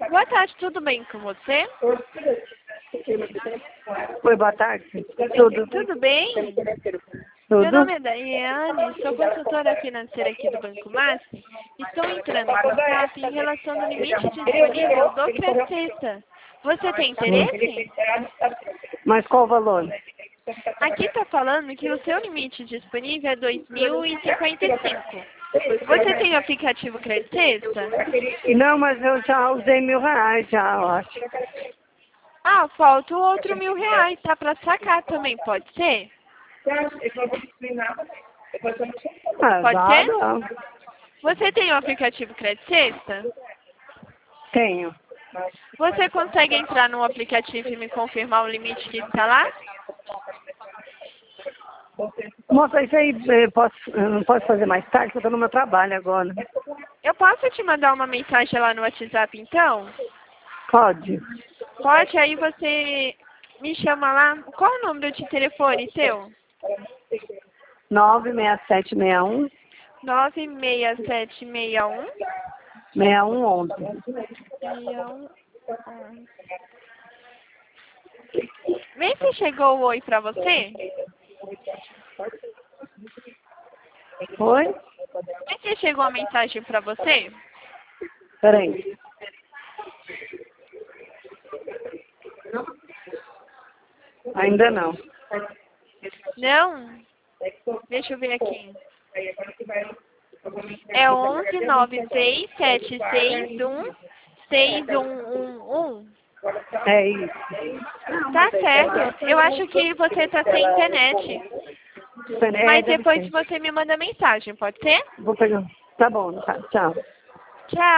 Boa tarde, tudo bem com você? Oi, boa tarde. Tudo? Tudo bem? Meu Tudo? nome é Daiane, sou consultora financeira aqui do Banco Master. Estou entrando em contato em relação ao limite disponível do Crescesta. Você tem interesse? Mas qual o valor? Aqui está falando que o seu limite disponível é 2.055. Você tem o aplicativo Crescesta? Não, mas eu já usei R$ 1.000 já, eu acho. Ah, falta o outro R$1.000, tá para sacar também, pode ser? Ah, Pode já ser? não. Você tem o aplicativo Crescesta? Tenho. Você consegue entrar no aplicativo e me confirmar o limite que está lá? Moça, isso aí eu não posso fazer mais tarde, porque eu estou no meu trabalho agora. Eu posso te mandar uma mensagem lá no WhatsApp, então? Pode? Pode, aí você me chama lá. Qual o número de telefone seu? 96761 96761 6111. 6111. Vê se chegou o oi pra você. Oi? Vê se chegou a mensagem pra você. Peraí. Ainda não. Não? Deixa eu ver aqui. É 119676616111. É isso. Tá certo. Eu acho que você tá sem internet. Mas Deve depois ser. você me manda mensagem, pode ser? Vou pegar. Tá bom, tá. Tchau. Tchau.